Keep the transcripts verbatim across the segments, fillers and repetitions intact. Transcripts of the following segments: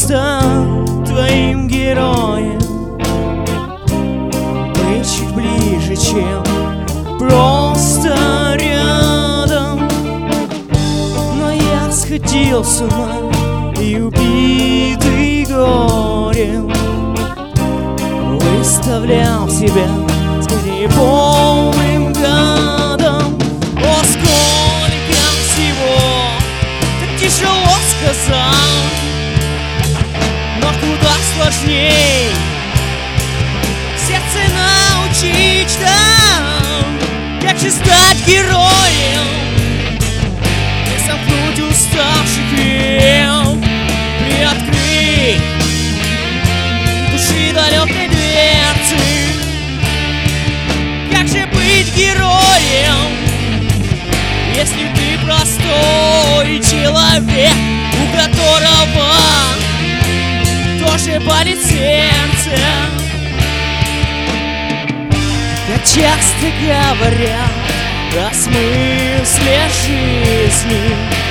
стать твоим героем, быть чуть ближе, чем просто рядом. Но я сходил с ума и, убитый горем, выставлял себя скорее полным гадом. О, сколько всего, так тяжело сказать, но куда сложней сердце научить там. Как же стать героем, не сомкнуть уставших век, приоткрыть души далекой дверцы. Как же быть героем, если ты простой человек, у которого тоже болит сердце? Как часто говорят о смысле жизни,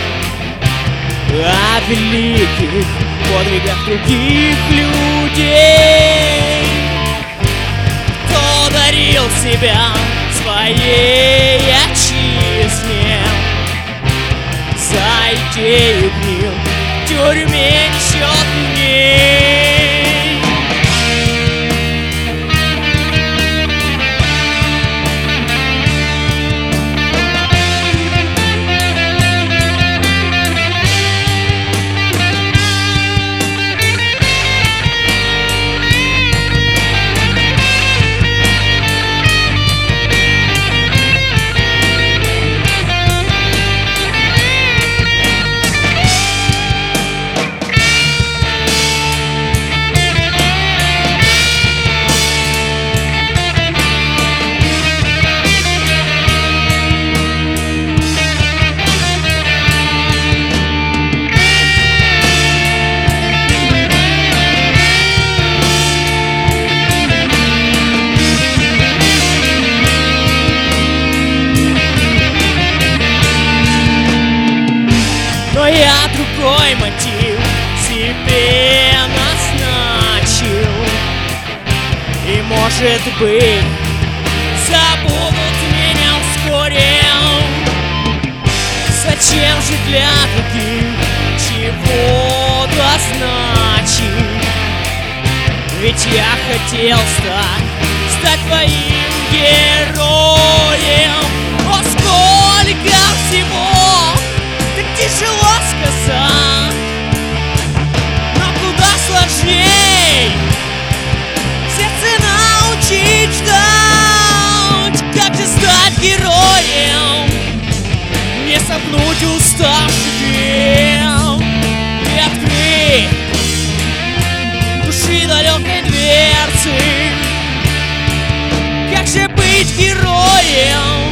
о великих подвигах других людей, кто дарил себя своей отчизне, за идею гнил в тюрьме несчетных дней. Но я другой мотив себе назначил, и, может быть, забудут меня вскоре. Зачем же для других чего-то значить? Ведь я хотел стать, стать твоим героем. О, сколько всего, так тяжело сказать, но куда сложней сердце научить ждать. Как же стать героем, не сомкнуть уставших век, приоткрыть души далекой дверцы. Как же быть героем,